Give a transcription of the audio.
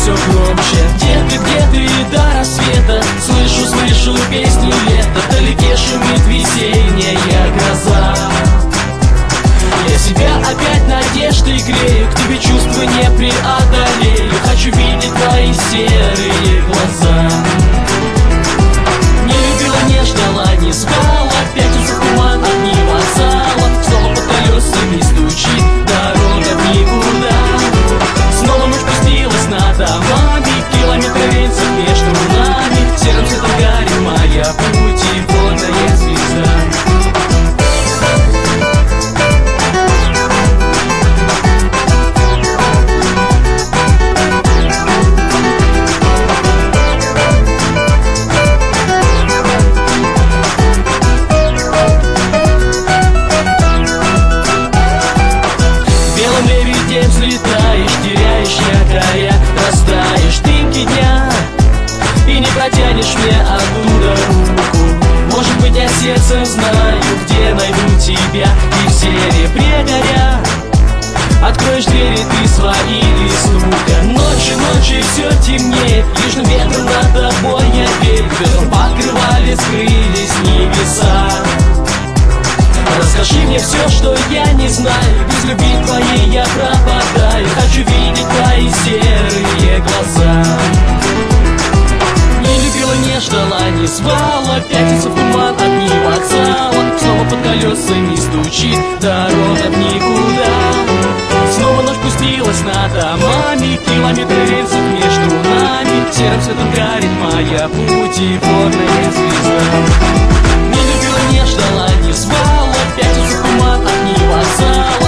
все громче. Где ты и до рассвета слышу песню лета. Вдалеке шумит весенняя гроза. Я себя опять надеждой грею, к тебе чувства не преодолею. Хочу видеть твои серые глаза. Не любила, не ждала, не спала, пятится туман, огни вокзала. Снова под колесами стучит дорога в никуда. Снова ночь пустилась над домами, километры рельсов между нами. Серым цветом горит моя путеводная звезда. Взлетаешь, теряешь якоря, растаешь дымки дня и не протянешь мне оттуда руку. Может быть, я сердцем знаю, где найду тебя, и в серебре горя откроешь двери ты свои без стука. Ночью все темнеет, южным ветром над тобой я верю. Ветром покрывали, скрылись небеса. Расскажи мне все, что я не знаю. Без любви твоей я пропадаю. Хочу видеть твои серые глаза. Не любила, не ждала, не звала. Пятится в туман, огни вокзала. Снова под колесами стучит дорога в никуда. Снова ночь пустилась над домами, километры рельсов между нами. Серым цветом горит моя путеводная звезда. Не любила, не ждала, не звала. Пятится туман, огни вокзала.